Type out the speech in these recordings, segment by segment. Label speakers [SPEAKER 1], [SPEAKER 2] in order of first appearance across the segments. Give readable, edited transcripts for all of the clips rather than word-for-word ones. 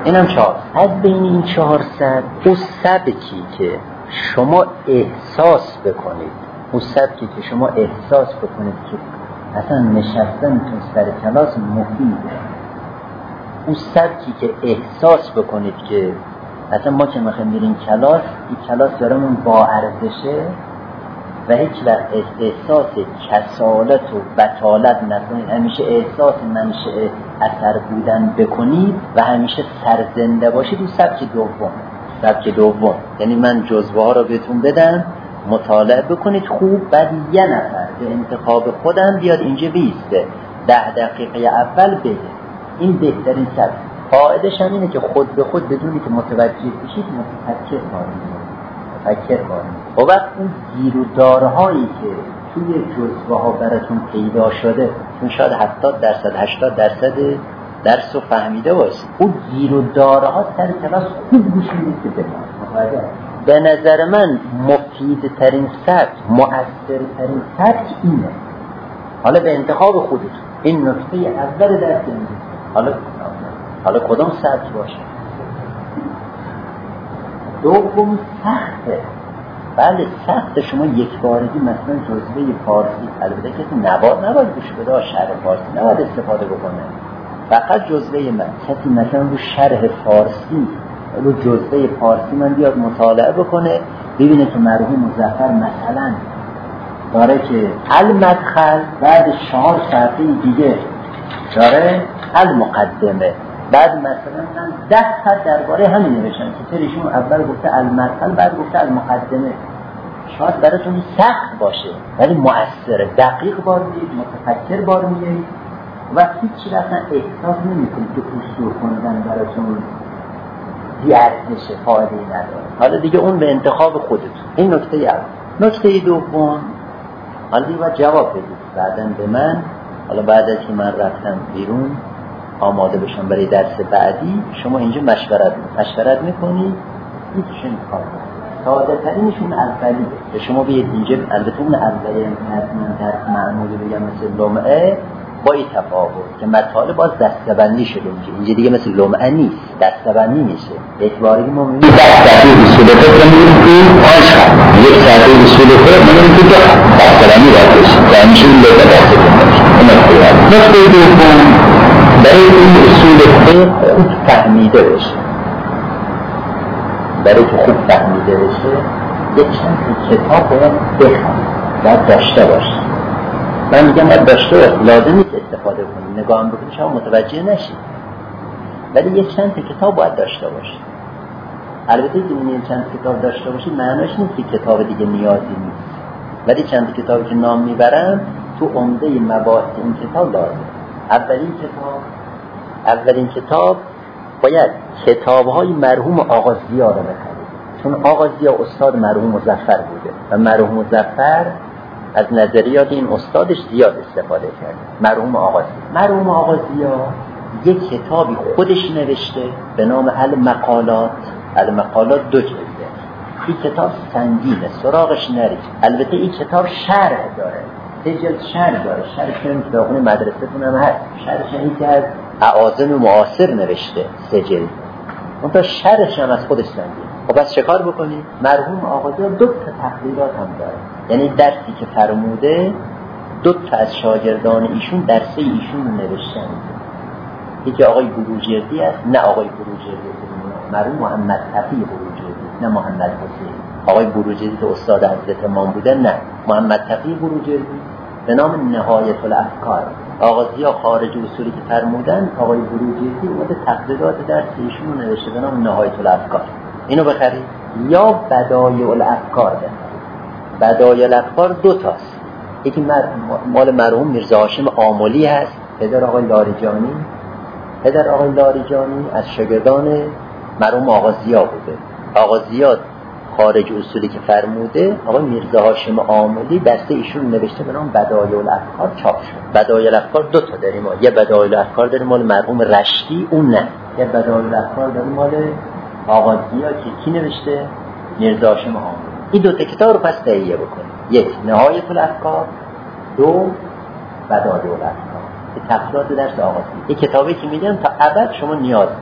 [SPEAKER 1] اینم 400. بین این 400 اون سبکی که شما احساس بکنید، اون سبکی که شما احساس بکنید که اصلا نشستنتون سر کلاس مفیده، اون سبکی که احساس بکنید که اصلا ما که میخوایم میریم کلاس، این کلاس برامون با ارزشه و هیچ وقت احساس کسالت و بطالت نکنید، همیشه احساس منشأ اثر بودن بکنید و همیشه سرزنده باشید. اون سبک دوم یعنی من جزوه ها رو بهتون بدم، مطالعه بکنید خوب، بعد یه نفر به انتخاب خودم بیاد اینجا بیسته 10 دقیقه اول بده. این بهترین سبک. قاعدش هم اینه که خود به خود بدونی که متوجه بشید متفکر کارید. و وقت اون گیر و دارهایی که توی جزوه ها براتون پیدا شده، چون شاید 70% 80% درس رو فهمیده باشید، اون گیر و دارها سر کلاس خوب گوش میدید که بفهمید. به نظر من مفیدترین سبک، مؤثرترین سبک اینه. حالا به انتخاب خودتون. این نکته اول درس اینه. حالا کدام سبک باشه؟ دوم سخته. بله سخته. شما یک بارگی مثلا جزوه فارسی، البته کسی نباید گوش بده شرح فارسی نباید استفاده بکنه، فقط جزوه من. کسی مثلا رو شرح فارسی، رو جزوه فارسی من بیاد مطالعه بکنه، ببینه که مرحوم مظفر مثلا داره که المدخل بعد 4 صفحه دیگه داره المقدمه، بعد مثلا 10 صفحه درباره همین نوشتن که ایشون اول گفته المدخل بعد گفته المقدمه. شاید براتون سخت باشه ولی مؤثره. دقیق بار میگید، متفکر بار میگید و هیچ اصلا احساس نمیکنید که اصول خوندن براتون بی‌ارزشه، فایده‌ای نداره. حالا دیگه اون به انتخاب خودتون. این نکته اول. نکته دوم، حالا دیگه باید جواب بدید بعداً به من. حالا بعد از که من رفتم بیرون آماده بشم برای درس بعدی، شما اینجا مشورت میکنید هیچشون کار کنید. ساده ترینشون اولیه. به شما بیاد اینجا، البته اون اولیه من درس معمولی بگم مثل لمعه با این تفاوت که مطالب باز دسته‌بندی شده اینجا دیگه مثل لمعه نیست، دسته‌بندی میشه. یک بارگی ما می‌بینیم دسته‌بندی اصول فقه می‌بینیم تو آشغال، یک ساعت اصول فقه می‌بینیم تو دسته‌بندی باشه. یعنی این لغت دسته‌بندی. نکته دوم، برای این اصول فقه خوب فهمیده بشه. برای که خوب فهمیده بشه یک چند کتاب باید بخونید و داشته باشید. من میگم باید داشته باشید، لازم نیست استفاده کنید، نگاه بکنید شما متوجه نشید، ولی یک چند کتاب باید داشته باشید. البته که این چند کتاب داشته باشید معناش نیست که کتاب دیگه نیازی نیست، ولی چند کتابی که نام میبرم تو عمده مباحث این کتاب لازم. اولین کتاب باید کتاب‌های مرحوم آقا ضیا رو بخونید، چون آقا ضیا استاد مرحوم مظفر بوده و مرحوم مظفر از نظریات این استادش زیاد استفاده کرده. مرحوم آقا ضیا یک کتابی خودش نوشته به نام المقالات 2 جلده. این کتاب سنگینه، سراغش نرید. البته این کتاب شرح داره، 3 جلد شرح داره. شرح که داخل مدرسه‌تون هم هست. شرحش این که از اعاظم معاصر نوشته 3 جلد. اون تا شرحش هم از خودش سنگینه. خب بس چه کار بکنید؟ مرحوم آقا ضیا 2 تا تحقیقات هم داره، یعنی درسی که فرموده 2 تا از شاگردان ایشون درس ایشون رو نوشتن. یکی آقای بروجردی است، نه آقای بروجردی، مرحوم محمد تقی بروجردی، نه محمد حسین. آقای بروجردی که استاد حضرت امام بوده، نه محمد تقی بروجردی به نام نهایت الافکار. آقا ضیا خارج اصولی که فرمودن، آقای بروجردی اومده تحقیقات درس ایشون رو نوشته به نام نهایت الافکار. اینو بخرید یا بدایع الافکار بخرید. بدایع الافکار 2 تاست. یکی مال مرحوم میرزا هاشم آملی هست، پدر آقای لاریجانی از شاگردان مرحوم آقا ضیا بوده. آقا ضیا خارج اصولی که فرموده، آقای میرزا هاشم آملی درس ایشون نوشته به نام بدایع الافکار چاپ شد. بدایع الافکار 2 تا داریم، یه بدایع الافکار داریم مال مرحوم رشتی، اون نه. یه بدایع الافکار داریم مال آقا ضیا که کی نوشته؟ میرزا هاشم آملی. این 2 تا کتاب رو پس تهیه بکنید. 1 نهایت الافکار، 2 بدایع الافکار. تفصیلات درس آغاز. این کتابی که میدم تا ابد شما نیاز دارید.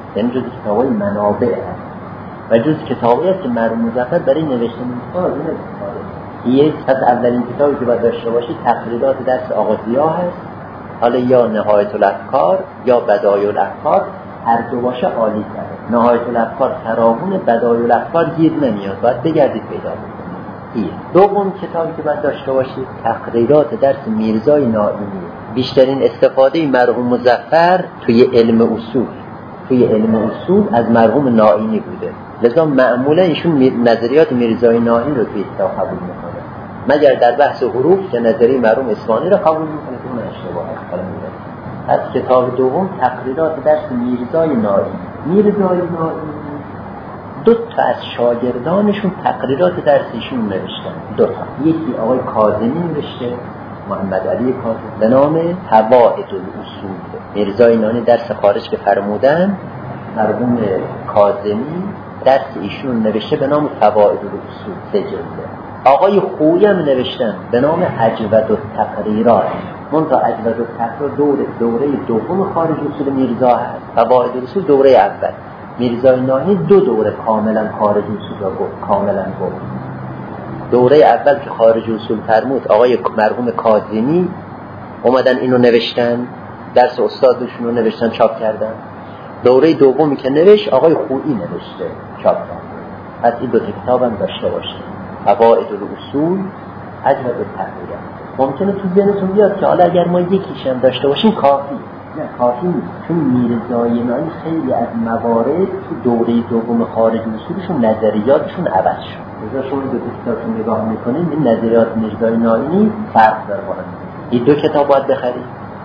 [SPEAKER 1] یعنی جز کتابای منابع هست و جز کتابی است که مرحوم مظفر برای نوشتن این کتاب یک از اولین کتابی که باید داشته باشید تقریرات درس آقا ضیا هست. حالا یا نهایت الافکار یا بدایع الافکار، هر دو باشه عالی تره. نهایت الافکار فراوون، بدایع الافکار گیر نمیاد، باید بگردید پیدا کنید. دوم کتابی که باید داشته باشید تقریرات درس میرزای نائینی. بیشترین استفاده مرحوم مظفر توی علم اصول از مرحوم نائینی بوده، لذا معمولا ایشون نظریات میرزای نائینی رو توی کتاب قبول میکنه، مگر در بحث حروف که نظریه مرحوم اصفهانی رو قبول میکنه که اون اشتباه است. از کتاب دوم تقریرات درس میرزای نائینی دو تا از شاگردانشون تقریرات درس ایشون نوشتن. دو تا، یکی آقای کاظمی نوشته، محمد علی کاظمی، به نام فوائد الاصول. میرزای نائینی درس خارج که فرمودن، مرحوم کاظمی درس ایشون نوشته به نام فوائد الاصول، 3 جلده. آقای خویی هم نوشتن به نام اجود التقریرات. منتها اجود التقریرات دوره دوم خارج اصول میرزا هست، فوائد الاصول دوره اول. میرزای نائینی 2 دوره کاملا خارج اصول را کاملا گفت. دوره اول که خارج اصول فرمود آقای مرحوم کاظمی اومدن اینو نوشتن، درس استادشون رو نوشتن چاپ کردن. دوره دومی که نوشت آقای خویی نوشته چاپ کردن. پس این 2 کتاب هم داشته باشید، فوائد الاصول، اجود التقریرات. ممکنه تو ذهنتون بیاد که حالا اگر ما یکیش هم داشته باشیم کافی. نه کافی نیست، چون میرزای نائینی خیلی از موارد تو دوره دوم خارج اصولشون نظریاتشون عوض شد. مثلا شما 2 کتابشون نگاه میکنید این نظریات میرزای نائینی فرق داره با هم. این 2 کتاب باید بخرید.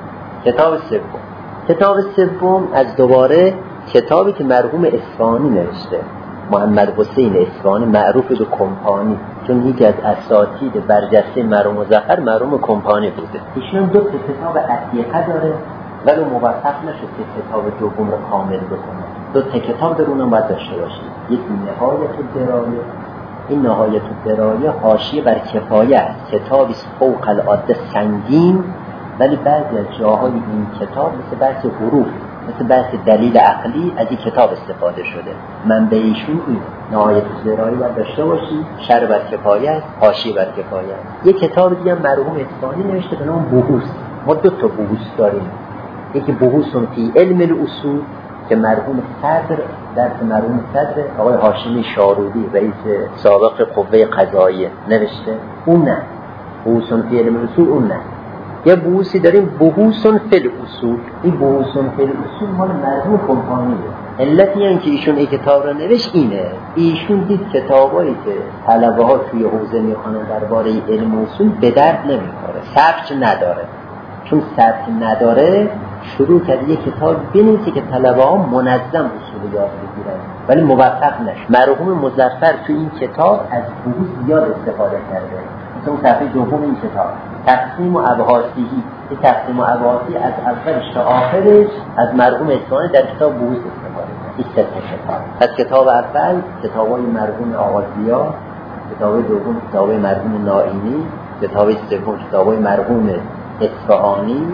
[SPEAKER 1] کتاب سوم از دوباره کتابی که مرحوم اصفهانی نوشته، محمد حسین اصفهانی، معروف به کمپانی، چون یکی از اساتید برجسته مرحوم مظفر مرحوم کمپانی بوده. ایشون 2 کتاب عتیقه داره ولی موفق نشد که کتاب دوم رو کامل بکنه. 2 کتاب در اونم باید داشته باشید. یک نهایت الدرایه، این نهایت الدرایه حاشیه بر کفایه است، کتابی فوق العاده سنگین، ولی بعضی از جاهای این کتاب مثل بحث حروف، مثل بحث دلیل عقلی از این کتاب استفاده شده. منبع ایشون این نهایت الدرایه باید داشته باشید، شرح بر کفایه است، حاشیه بر کفایه است. یک کتاب دیگه مرحوم اصفهانی نوشته به نام بحوث. ما 2 تا بحوث داریم، یکی بحوث فی علم الاصول که مرحوم صدر، درس مرحوم صدر آقای هاشمی شارودی رئیس سابق قوه قضاییه نوشته، اون نه. بحوث فی علم الاصول اون نه. یه بحوثی داریم بحوث فی الاصول. این بحوث فی الاصول مال مرحوم کمپانیه. علتی این که ایشون این کتاب رو نوشت اینه، ایشون دید کتابایی که طلبه ها توی حوزه میخوانن درباره علم اصول به درد نمیخوره، سبک نداره. چون سبک نداره شروع کرد یک کتاب بنویسه که طلبه ها منظم اصول یاد بگیرن، ولی موفق نشد. مرحوم مظفر تو این کتاب از بحوث زیاد استفاده کرده. مثلا اون صفحه دوم این کتاب تقسیم و ابحاثی، این تقسیم و ابحاثی از اولش تا آخرش از مرحوم اصفهانی در کتاب بحوث استفاده کرده. این 3 کتاب. از کتاب اول کتابای مرحوم آقا ضیا، کتاب دوم کتابای مرحوم نائینی، کتاب سوم کتابای مرحوم اصفهانی،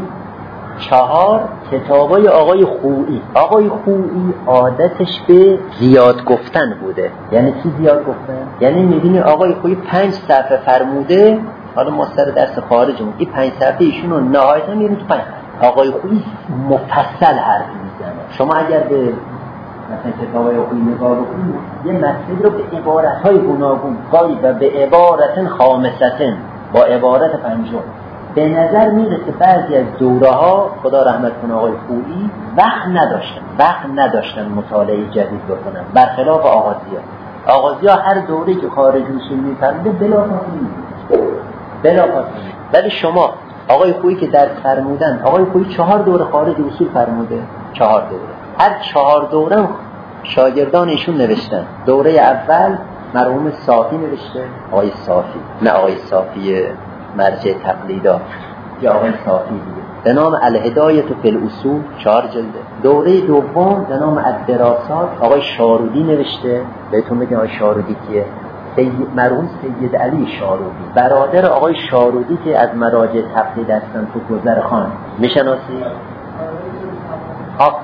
[SPEAKER 1] 4 کتابای آقای خویی. آقای خویی عادتش به زیاد گفتن بوده. یعنی چی زیاد گفتن؟ یعنی می‌بینی آقای خویی 5 صفحه فرموده، حالا ما سر درس خارجمون این 5 صفحه ایشونو نهایتا می‌بینید 5 صفحه. آقای خویی مفصل حرف میزنه. شما اگر به مثلا کتابای خویی نگاه بکنید یه مطلب رو به عبارت‌های گوناگون، گاهی و به عبارت خامسةً، با عبارت پنجم به نظر میرسه بعضی از دوره‌ها خدا رحمت کنه آقای خویی وقت نداشتن مطالعه جدید بکنن، برخلاف آقا ضیا. آقا ضیا هر دوره‌ای که خارج اصول می‌فرموده بلافاصله. ولی شما آقای خویی که درس فرمودن، آقای خویی 4 دوره خارج اصول فرموده، 4 دوره. هر 4 دوره شاگردان ایشون نوشتن. دوره اول مرحوم صافی نوشته، آقای صافی، نه آقای صافی مرجع تقلیدات، یا آقای صافی دیگه، به نام الهدایه فی الاصول، 4 جلده. دوره دوم به نام الدراسات، آقای شارودی نوشته. بهتون بگم آقای شارودی کیه؟ مرحوم سید علی شارودی، برادر آقای شارودی که از مراجع تقلید هستن تو گذرخان، میشناسی؟ آفرین.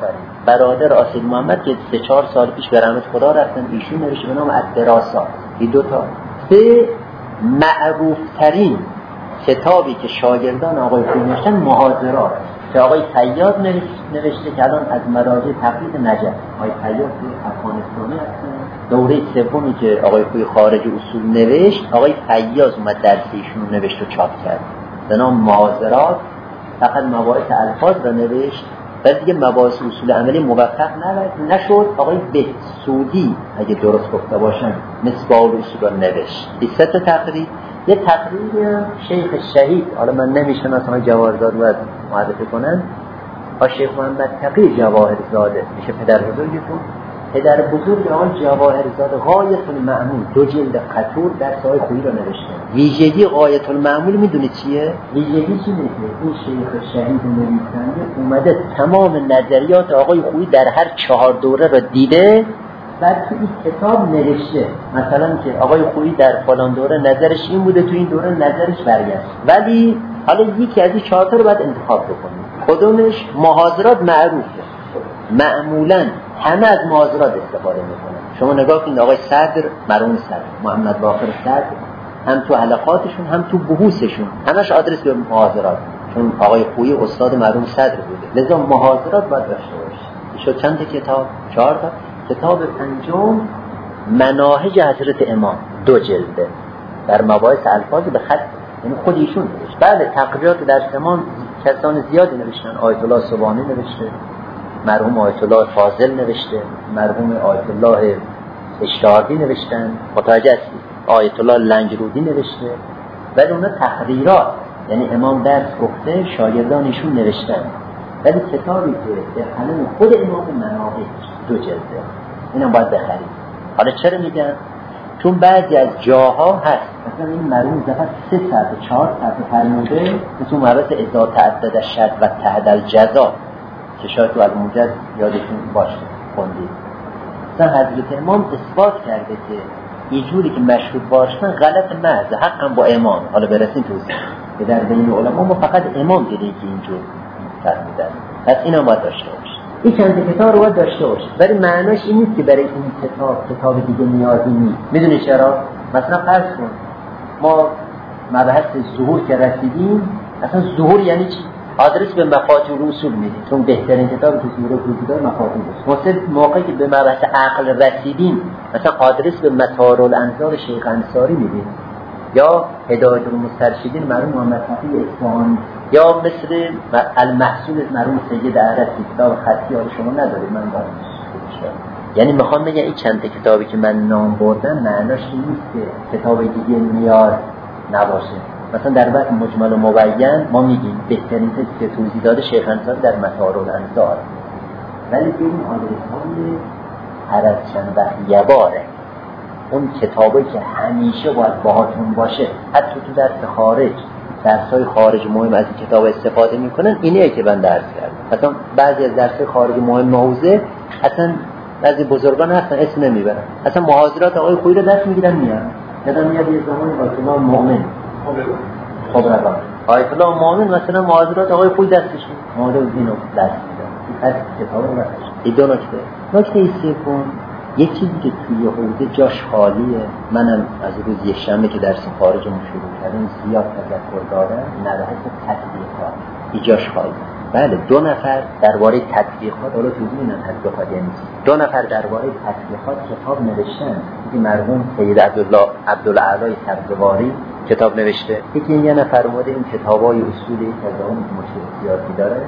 [SPEAKER 1] برادر آسید محمد که 3-4 سال پیش به رحمت خدا رفتن، ایشون نوشته به نام الدراسات. این 2 تا 3 معروف ترین کتابی که شاگردان آقای خویی نوشتن محاضرات که آقای فیاض نوشته که الان از مراجع تقلید نجف. آقای فیاض تو افغانستانی هستن. دوره سومی که آقای خویی خارج اصول نوشت، آقای فیاض اومد درس ایشون نوشت و چاپ کرد به نام محاضرات. فقط مباحث الفاظ رو نوشت، بعد دیگه مباحث اصول عملی موفق نشد. آقای بهسودی اگه درست گفته باشم مصباح الاصول رو نوشت. این 3 تا تقریر. یه تقریر شیخ شهید، حالا من نمیشناسم جواهرزاده رو معرفی کنن، شیخ محمد تقی جواهرزاده میشه پدر بزرگتون. پدر بزرگ آقای جواهرزاده غایت المعمول 2 جلد قطور در سای خویی رو نوشته. ویژگی غایت المعمول میدونید چیه؟ ویژگی چیه؟ این شیخ شهید نویسنده اومده تمام نظریات آقای خویی در هر 4 دوره رو دیده، بعد تو این کتاب نوشته مثلا که آقای خویی در فلان دوره نظرش این بوده، تو این دوره نظرش برگشت. ولی حالا یکی از این 4 تا رو باید انتخاب بکنید. کدومش؟ محاضرات معروفه، معمولا همه از محاضرات استفاده میکنن. شما نگاه کنید آقای صدر، مرحوم صدر محمد باقر صدر، هم تو حلقاتشون هم تو بحوثشون همش آدرس به محاضرات، چون آقای خویی استاد مرحوم صدر بوده، لذا محاضرات باید داشته باشه. شد چند تا کتاب؟ 4 تا. کتاب 5 مناهج حضرت امام 2 جلده در مباحث الفاظ به خط، یعنی خود ایشون نوشت. بله تقریرات در امام کسان زیادی نوشتن. آیت الله سبحانی نوشته، مرحوم آیت الله فاضل نوشته، مرحوم آیت الله اشتهاردی نوشتن، متوجه هستید؟ آیت الله لنگرودی نوشته. ولی اونا تقریرات، یعنی امام درس گفته شاگردان ایشون نوشتن. ولی کتابی که به قلم خود امام مناهج 2 جلده، اینم باید بخرید. حالا چرا میگن؟ چون بعضی از جاها هست مثلا این مرحوم فقط 3 صفحه 4 صفحه فرموده، مثل مبحث اذا تعدد الشرط و تحت الجزا که شاید تو الموجز یادتون باشه خوندید. مثلا حضرت امام اثبات کرده که اینجوری که مشروط باشن غلط محض، حقا با امام. حالا برسیم توضیح که در بین علما ما فقط امام دیدیم که اینجور فرمودن. پس اینا باید داشته باشه. این چند کتاب رو باید داشته باشه، ولی معناش این نیست که برای این کتاب دیگه نیازی نیست. میدونی چرا؟ مثلا فرض کن ما مبحث ظهور که رسیدیم، اصلا ظهور یعنی چی؟ آدرس به مفاتیح الاصول میدیم، چون بهترین کتاب که ظهور وجود داره مفاتیح الاصول. مثلا موقعی که به مبحث عقل رسیدیم مثلا آدرس به مطار الانظار شیخ انصاری میدیم، یا هدایت المسترشدین مرحوم محمد تقی اصفهانی، یا مثل المحصول مرحوم سید عرفی کتاب خطی. حالا شما ندارید، من دارم. یعنی میخوام بگم این چند کتابی که من نام بردم معناش این نیست که کتاب دیگه نیاز نباشه. مثلا در بعد مجمل و مبین ما میگیم بهترین تست که توضیح داده شیخ انصاری در مطار الانظار، ولی این آدرس‌های هر از چند وقت یه باره اون کتابی که همیشه باید باهاتون باشه، حتی تو درس خارج، درس‌های خارج مهم از این کتاب استفاده میکنن. اینه که من درس کردم. مثلا بعضی از درس‌های خارج مهم حوزه اصلا بعضی بزرگان هستن اسم نمیبرن، اصلا محاضرات آقای خویی رو دست میگیرن میارن. یادم میاد یه زمان آیت الله مؤمن خبرگان آیت الله مؤمن مثلا محاضرات آقای خویی دستش بود، مورد اینو دست میدن. این کتاب رو بخش. این 2 نکته سوم، یک چیزی که توی حوزه جاش خالیه، منم از روز یک شنبه که درس خارجمون شروع کردیم زیاد تذکر دارم، مبحث تطبیقات. این جاش خالی. بله 2 نفر درباره تطبیقات، حالا توضیح میدم تطبیقات یعنی چی. 2 نفر درباره تطبیقات کتاب نوشتن. یکی مرحوم سید عبدالعلی سبزواری کتاب نوشته، یکی یه نفر اومده این کتابای اصولی که از اون مشکل سیاسی داره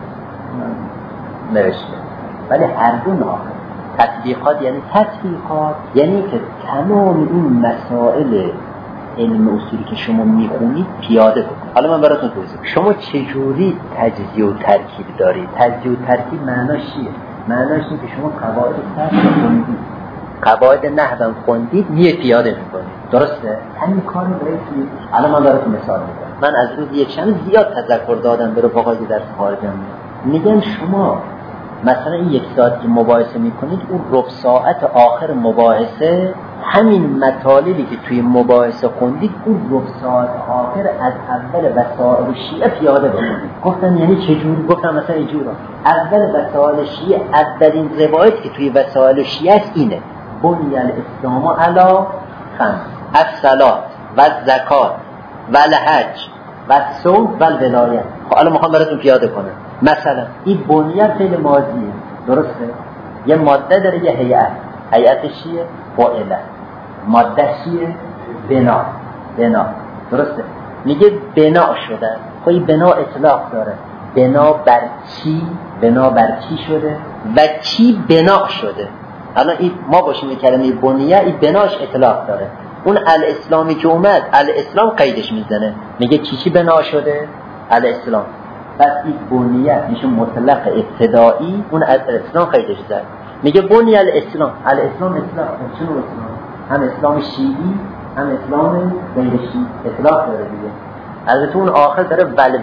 [SPEAKER 1] نوشته. ولی هر دو ناقص. تطبیقات یعنی که تمام این مسائل علم اصولی که شما میخونید پیاده کنید. حالا من براتون توضیح میدم. شما چجوری تجزیه و ترکیب دارید؟ تجزیه و ترکیب معناش چیه؟ معناش اینه که شما قواعد صرف خوندید، قواعد نحو خوندید، میه پیاده میکنید. درسته؟ همین کارو برید. الان من براتون مثال میزنم. من از روز یک شنبه زیاد تذکر دادم به رفقای درس خارجم. میگن شما مثلا این 1 ساعت که مباحثه میکنید، اون ربع ساعت آخر مباحثه همین مطالبی که توی مباحثه خوندید اون رخصات آخر از اول وسائل شیعه پیاده بکنید. گفتم یعنی چجوری؟ گفتم مثلا اینجورا اول وسائل شیعه، اولین روایت که توی وسائل شیعه است اینه: بنی الاسلام علی خمس: الصلاة و الزکات و الحج و الصوم و الولایت. خب الان میخوام براتون پیاده کنم. مثلا این بنیه فعل ماضیه، درسته؟ یه ماده داره، یه هیئتش چیه؟ فاعله. ماده چیه؟ بنا. درسته؟ میگه بنا شده. خب این بنا اطلاق داره. بنا بر چی شده و چی بنا شده. الان این ما باشیم کلمه بنیه، این بناش اطلاق داره. اون الاسلامی که اومد، الاسلام قیدش میزنه، میگه چی بنا شده؟ الاسلام. پس این بنیه میشه مطلق ابتدایی، اون الاسلام قیدش زد. میگه بنی الاسلام. الاسلام اطلاق. چون اسلام هم اسلام شیعی هم اسلام غیر شیعی اطلاق داره دیگه. البته اون آخر داره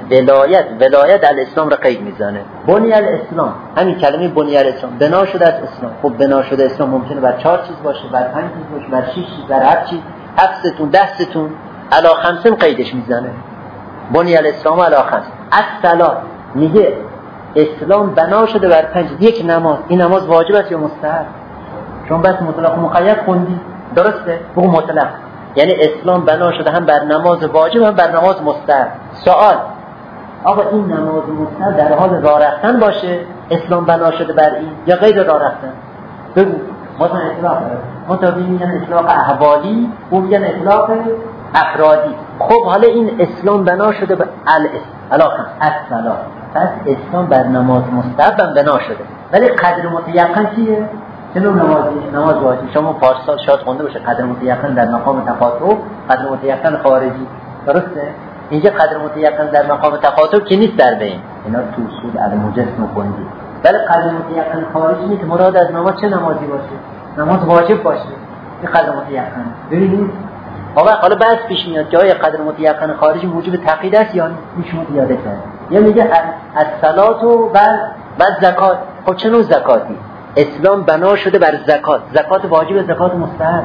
[SPEAKER 1] ولایت الاسلام رو قید میزنه. بنی الاسلام، همین کلمه بنی الاسلام، بنا شده از اسلام. خب بنا شده اسلام ممکنه بر 4 چیز باشه، بر 5 چیز باشه، بر 6 چیز، بر 7 چیز، 7 10 علی 5 قیدش میزنه. بنی الاسلام علی 5. الصلات میگه اسلام بنا شده بر 5. یک نماز. این نماز واجب است یا مستحب؟ چون بس مطلق و مقید خوندی، درسته؟ بگو مطلق. یعنی اسلام بنا شده هم بر نماز واجب هم بر نماز مستحب. سوال: آقا این نماز مستحب در حال راه رفتن باشه اسلام بنا شده بر این یا غیر راه رفتن؟ بگو. مثلا اطلاق داره. مطابقی میگن اطلاق احوالی، اون میگن اطلاق افرادی. خب حالا این اسلام بنا شده بر الاسلام. پس اسلام بر نماز مستحب هم بنا شده. ولی قدر متیقن چیه؟ چنو نماز واجب. شما پارسال شاید خونده باشه قدر متیقن در مقام تخاطب، قدر متیقن خارجی، درسته؟ اینجا قدر متیقن در مقام تخاطب که نیست در بین. اینا تو اصول المجسم خوندید. ولی قدر متیقن خارجی نیست. مراد از نماز چه نمازی باشه؟ نماز واجب باشه. این قدر متیقن. ببینید حالا بحث پیش میاد که آیا قدر متیقن خارجی موجب تقیید است یا میشه پیاده کرد. یا میگه الصلات و زکات. خب چه نوع زکاتی؟ اسلام بنا شده بر زکات واجب، زکات مستحب.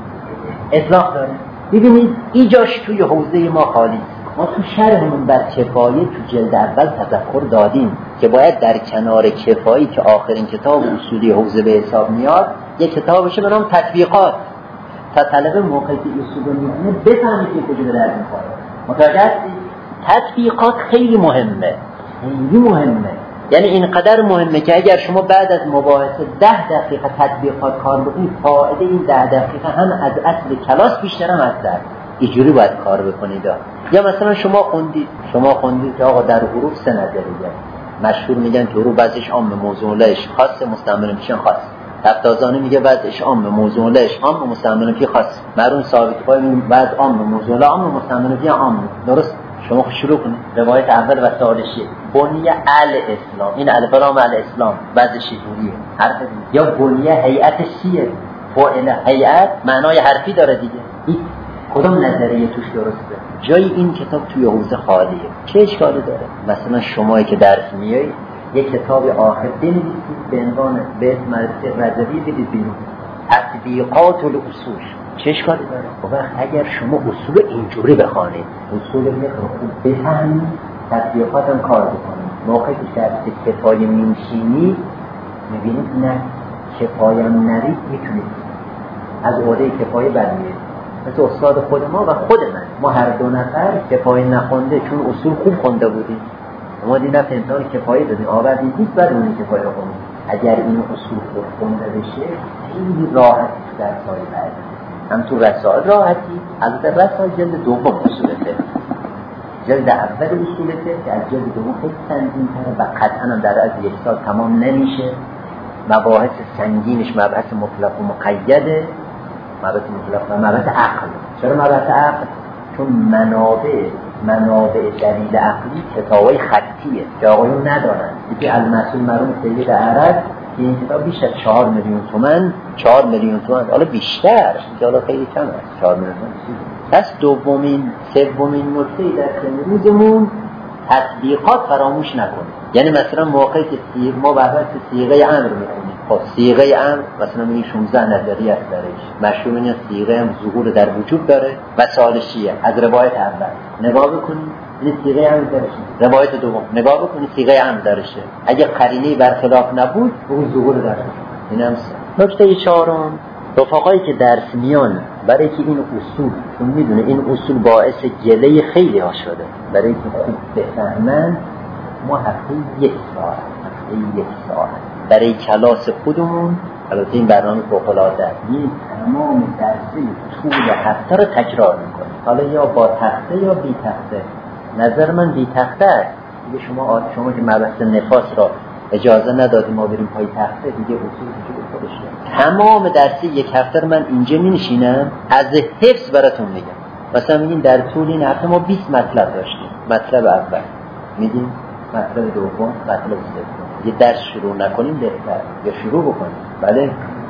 [SPEAKER 1] اطلاق داره. ببینید اینجاش توی حوزه ما خالی. ما تو شرحمون بر کفایه تو جلد اول تذکر دادیم که باید در کنار کفایی که آخرین کتاب اصولی حوزه به حساب میاد یک کتاب بشه به نام تطبیقات، تا طلبه موقعی که اصول رو می‌خونه بفهمید که کجا درد می‌خوره. متوجه هستی؟ تطبیقات خیلی مهمه. یعنی اینقدر مهمه که اگر شما بعد از مباحثه 10 دقیقه تطبیقات کار بکنید، فایده این 10 دقیقه هم از اصل کلاس بیشتر هم از درس. اینجوری باید کار بکنید. یا مثلا شما خوندید که آقا در حروف 3 نظریه مشهور میگن که حروف بعضیش عام، موضوعش خاص، مستعمل میشن خاص. تفتازانی میگه بعضیش عام، موضوعش عام، مستعمل فی خاص. مرون ثابت پای میگه بعض عام، موضوع عام، مستعمل فی عام. درست؟ شما شروع کنید روایت اول و سالشیه بنیه الاسلام. این الفلام الاسلام بعضی شیطوریه حرف دیگه. یا بنیه هیئتش چیه؟ فاعل. هیئت معنای حرفی داره دیگه. این کدوم نظریه توش درسته؟ جای این کتاب توی حوزه خالیه. چه اشکالی داره؟ مثلا شمایی که درس میایید یک کتاب آخر بنویسید به عنوان به اسم رضوی بدید بیرون تطبیقات الاصول. چه اشکالی داره؟ وقت اگر شما اصول اینجوری بخوانید، اصول رو خوب بفهمید، تطبیقات هم کار بکنید، موقعی که در کفایه میشینید میبینید نه کفایه هم نرید میتونید از عهده کفایه برمیارید. مثل استاد خود ما و خود ما هر دو نفر کفایه نخونده چون اصول خوب خونده بودیم، ما دیدیم امتحان کفایه دادیم آوردیم نیست بعد اون کفایه خوندیم. اگر این اصول خوب خونده بشه خیلی راحت در سال بعد هم تو رسائل راحتی. البته رسائل جلد دوم اصول فقه، جلد اول اصول فقه که از جلد دوم خیلی سنگین‌تره و قطعاً هم در از یک سال تمام نمیشه. مباحث سنگینش مبحث مطلق و مقیده، مبحث مطلق و مبحث عقل. چرا مبحث عقل؟ چون منابع دلیل عقلی کتابای خطیه که آقایون ندارن. یکی المسئول مرحوم سید عرب که این کتاب بیش از 4 میلیون تومان، 4 میلیون تومان، حالا بیشتر که حالا خیلی کم است 4 میلیون تومان. پس سومین نکته در روزمون تطبیقات فراموش نکنید. یعنی مثلا موقعی که ما بحث صیغه امر می‌کنیم خب صیغه امر مثلا این 16 نظریه است درش. مشهور اینه صیغه امر ظهور در وجود داره و سالشیه. از روایت اول نگاه بکنید این صیغه امر درشه. روایت دوم نگاه بکنید صیغه امر درشه. اگه قرینه برخلاف نبود اون ظهور درشه. اینم نکته چهارم، رفقایی که درس میان برای که این اصول، چون میدونه این اصول باعث گله خیلی ها شده، برای که خوب بفهمن ما هفته یک ساعت برای کلاس خودمون، البته این برنامه فوق‌العاده این تمام درسی طول هفته رو تکرار میکنه. حالا یا با تخته یا بی تخته. نظر من بی تخته است. دیگه شما که مبحث نفاس را اجازه ندادیم ما بریم پای تخته، دیگه اصول وجود خودش داره. تمام درسی یک هفته رو من اینجا می‌نشینم از حفظ براتون میگم. مثلا میگیم در طول این هفته ما 20 مطلب داشتیم. مطلب اول میدیم، مطلب دوم، مطلب سوم. یه درس شروع نکنیم بهتر، یا شروع بکنیم. بله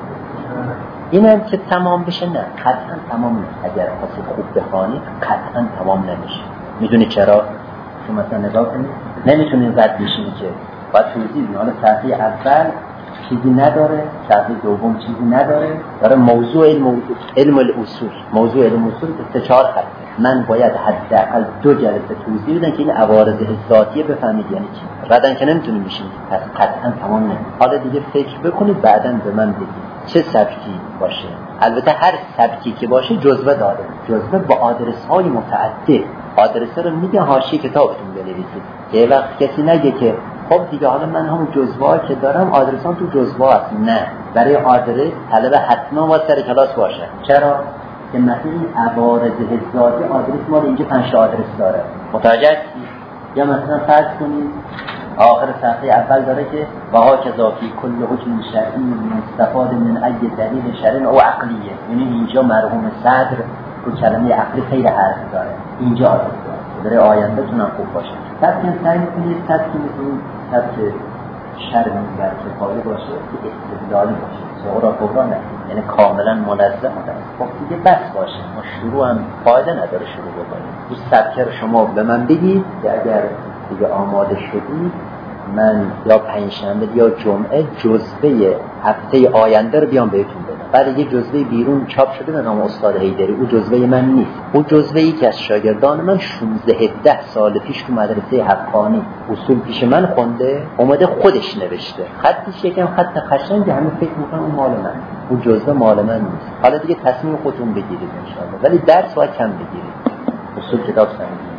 [SPEAKER 1] اینم که تمام بشه نه، قطعا تمام نیست. اگر خاصی خوب بخوانید قطعا تمام نمیشه. میدونی چرا؟ شما مثلا نگاه کنید نمیتونید رد بشین که باید توضیح بدید. حالا صفحه اول چیزی نداره، صفحه دوم چیزی نداره، داره موضوع علم الاصول، موضوع علم الاصول 3-4 خطه. من باید حداقل 2 جلسه توضیح بدم که این عوارض ذاتیه بفهمید یعنی چی. ردن که نمیتونید بشین، پس قطعا تمام نمیشه. حالا دیگه فکر بکنید بعداً به من بگید چه سبکی باشه. البته هر سبکی که باشه جزوه داره، جزوه با آدرس های متعدد. آدرس رو میگه حاشیه کتابتون بنویسید که وقت کسی نگه که خب دیگه حالا من همون جزوه که دارم آدرسان تو جزوه هست. نه، برای آدرس طلب حتما باید سر کلاس باشه. چرا؟ که مثلا این عوارض ذاتی آدرس ما اینجا 5 آدرس داره. متوجه هستی؟ یا مثلا فرض کنید آخر صفحه اول داره که وها کذافی کل حکم شرعی مستفاد من ای دلیل شرعی او عقلیه. یعنی اینجا مرحوم صدر تو کلمه عقلی خیلی حرف داره. اینجا آدرس داره. برای آینده تونم خوب باشه. سبک سعی کنید سبکی مثل سبک شرعی بر کفایه باشه که استدلالی باشه. صغرا کبرا نه، یعنی کاملا منظم است. خب دیگه بس باشه، ما شروع هم فایده نداره شروع بکنیم. این سبک رو شما به من بگید که اگر دیگه آماده شدید من یا پنجشنبه یا جمعه جزوه هفته آینده رو بیام بهتون بدم. بعد یه جزوه بیرون چاپ شده به نام استاد حیدری، اون جزوه من نیست. اون جزوه‌ای که از شاگردان من 16-17 سال پیش تو مدرسه حقانی اصول پیش من خونده، اومده خودش نوشته. خطش یکم خط قشنگه، همه فکر می‌کنن اون مال من. اون جزوه مال من نیست. حالا دیگه تصمیم خودتون بگیرید ان شاءالله. ولی درس باید کم بگیرید. اصول کتاب سنگینه.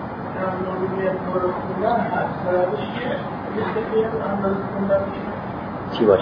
[SPEAKER 1] چی باشه؟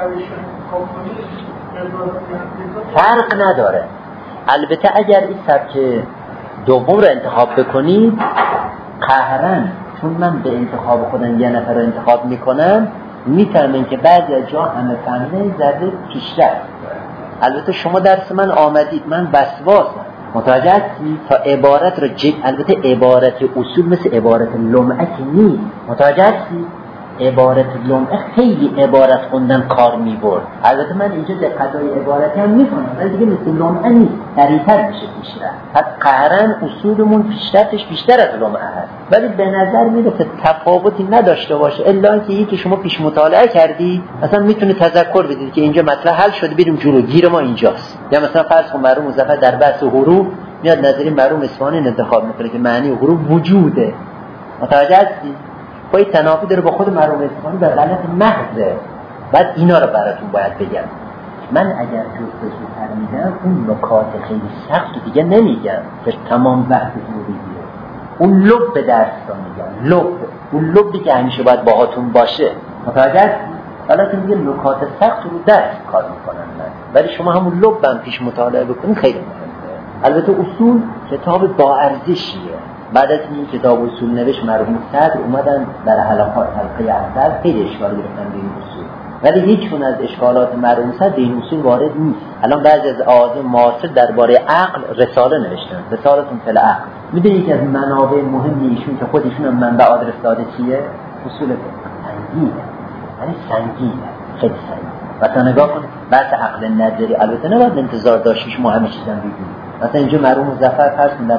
[SPEAKER 1] فرق نداره. البته اگر این سبک دوم رو انتخاب بکنید قهرن، چون من به انتخاب خودم یه نفر رو انتخاب میکنم میفهمین که بعضی از جا همه فهمیدن زده پیشرفت. البته شما درس من آمدید، من وسواسم، متوجه هستی؟ تا عبارت رو البته عبارت اصول مثل عبارت لمعه که نیست. متوجه هستی؟ عبارت لمعه خیلی عبارت خوندن کار میبرد. البته من اینجا دقتای عبارتی هم میکنم ولی دیگه مثل لمعه نیست، سریع‌تر میشه پیشرفت. پس قهرن اصولمون پیشرفتش بیشتر از لمعه هست، ولی به نظر میرسه تفاوتی نداشته باشه الا اینکه یکی شما پیش مطالعه کردی مثلا میتونه تذکر بدید که اینجا مطلب حل شده بریم جلو، گیر ما اینجاست. یا مثلا فرض کن مرحوم مظفر در بحث حروف میاد نظری مرحوم اصفهانی انتخاب میکنه که معنی حروف وجوده. متوجه هستی؟ پای تنافی داره با خود مرحوم اصفهانی به غلط محضه. بعد اینا رو براتون باید بگم. من اگر جزء میدم اون نکات خیلی سخت رو دیگه نمیگم که تمام وقتتون رو بگیره. اون لب به درس رو میگم، لب، اون لبی که همیشه باید باهاتون باشه. متوجه هستی؟ حالا که میگه نکات سخت رو درس کار میکنن من، ولی شما همون لب هم پیش مطالعه بکنید خیلی مهمه. البته اصول کتاب با ارزشیه. بعد از این کتاب اصول نوشت مرحوم صدر اومدن در حلقات حلقه اول خیلی اشکال گرفتن به این اصول، ولی هیچ کدوم از اشکالات مرحوم صدر به این اصول وارد نیست. الان بعضی از اعاظم معاصر درباره عقل رساله نوشتن، رسالتون فی العقل. میدونید که از منابع مهم ایشون که خودشون هم منبع آدرس داده چیه؟ اصول سنگینه، یعنی سنگینه، خیلی سنگینه. مثلا نگاه کن بحث عقل نظری، البته نباید انتظار داشت شما همه چیزا بگید. مثلا اینجا مرحوم مظفر فرض در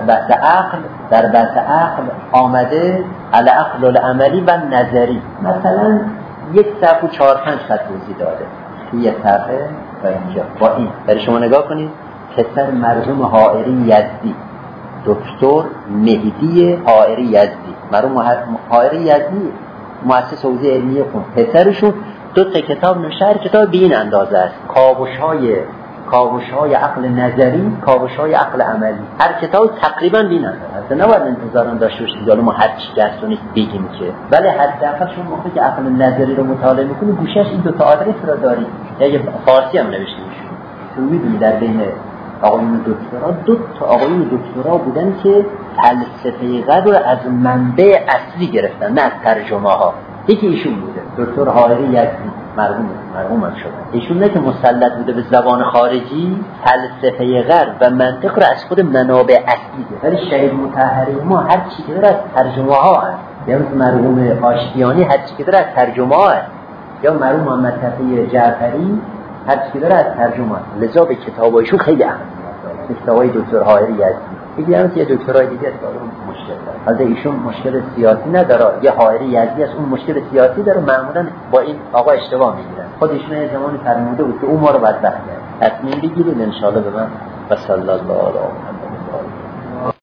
[SPEAKER 1] بحث عقل آمده العقل العملی و نظری، مثلا یک صفحه و 4-5 خط توضیح داده. یه صفحه تا اینجا با این برای شما نگاه کنید. پسر مرحوم حائری یزدی، دکتر مهدی حائری یزدی، مرحوم حائری یزدی مؤسس حوزه علمی خون، پسرشون 2 کتاب نوشته. کتاب به این اندازه است، کاوش‌های عقل نظری، کاوش‌های عقل عملی. هر کتاب تقریبا به این اندازه است. نباید انتظار داشته باشید حالا ما هر چی دست و نیست بگیم که، ولی حداقل شما موقعی که عقل نظری رو مطالعه می‌کنید گوشش این 2 آدرس رو دارید. یا فارسی هم نوشته میشه. تو می‌بینید در بین آقایون دکترا 2 آقایون دکترا بودن که فلسفه غرب رو از منبع اصلی گرفتن، نه از ترجمه‌ها. یکی ایشون بوده، دکتر حائری یزدی، مرحوم شدن. ایشون نه که مسلط بوده به زبان خارجی، فلسفه غرب و منطق رو از خود منابع اصلی گرفته. ولی شهید مطهری ما هر چی که داره از ترجمه‌ها هست، یا مرحوم آشتیانی هر چی که داره از ترجمه‌ها هست، یا مرحوم محمد تقی جعفری هر چی که داره از ترجمه هست. لذا به کتابایشون خیلی اهمیت داره. کتابای دکتر حائری یزدی دیگه هم یه دکترای دیگه است مشکل داره. البته ایشون مشکل سیاسی نداره، یه حائری یزدی است، اون مشکل سیاسی داره. معمولا با این آقا اشتباه میگیرن. خود ایشون یه زمانی فرموده بود که اون ما رو بدبخت کرد. تصمیم بگیرید ان شاء الله به من و صلی الله علیه